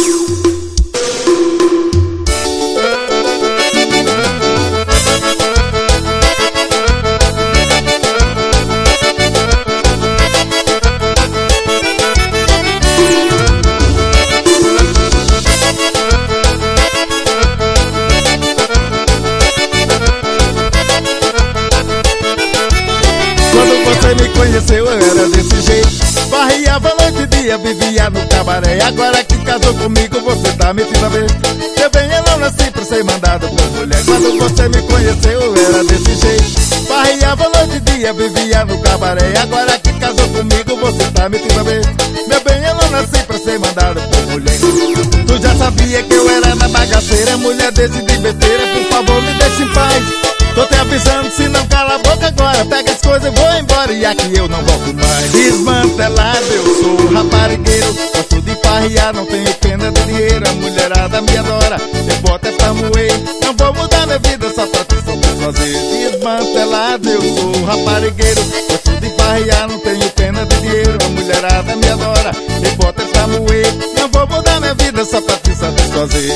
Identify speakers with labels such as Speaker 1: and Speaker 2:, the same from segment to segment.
Speaker 1: Você me conheceu, eu era desse jeito. Barriava noite e dia, vivia no cabaré. Agora que casou comigo, você tá metida a ver. Eu bem, eu não nasci pra ser mandado por mulher. Quando você me conheceu, eu era desse jeito. Barriava noite e dia, vivia no cabaré. Agora que casou comigo, você tá metida a ver. Meu bem, eu não nasci pra ser mandado por mulher. Tu já sabia que eu era na bagaceira. Mulher desse de besteira, por favor me deixe em paz. Tô te avisando, se não cala a boca agora. Pega as coisas e vou embora, e aqui eu não volto mais. Desmantelado, eu sou raparigueiro. Gosto de farrear, não tenho pena de dinheiro. A mulherada me adora, eu boto é pra moer. Não vou mudar minha vida só pra te satisfazer. Desmantelado, eu sou raparigueiro. Gosto de farrear, não tenho pena de dinheiro. A mulherada me adora, eu boto é pra moer. Não vou mudar minha vida só pra te satisfazer.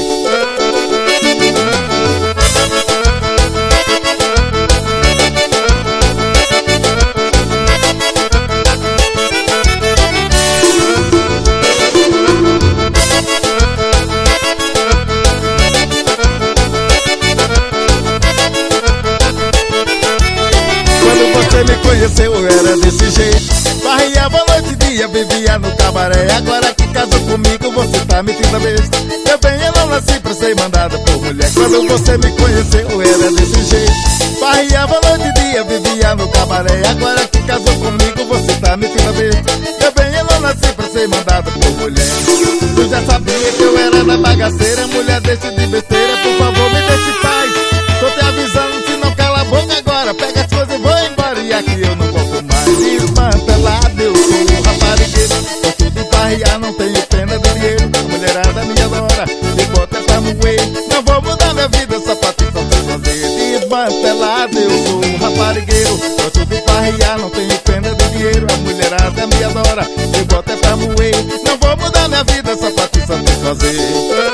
Speaker 1: Você me conheceu, eu era desse jeito. Barriava noite e dia, vivia no cabaré. Agora que casou comigo, você tá metida besta. Meu bem, eu não nasci pra ser mandada por mulher. Quando você me conheceu, eu era desse jeito. Barriava noite e dia, vivia no cabaré. Agora que casou comigo, você tá metida besta. Meu bem, eu não nasci pra ser mandada por mulher. Tu já sabia que eu era na bagaceira. Mulher, deixa de besteira, por favor me deixe em paz. Tô te avisando, se não cala a boca agora. Pega as coisas e vou embora, e aqui eu não volto mais. Desmantelado, eu sou um raparigueiro. Gosto de farrear, não tenho pena de dinheiro. A mulherada me adora, me bota pra moer. Não vou mudar minha vida só pra te satisfazer. Desmantelado, eu sou um raparigueiro. Gosto de farrear, não tenho pena de dinheiro. A mulherada me adora, me bota pra moer. Não vou mudar minha vida só pra te satisfazer.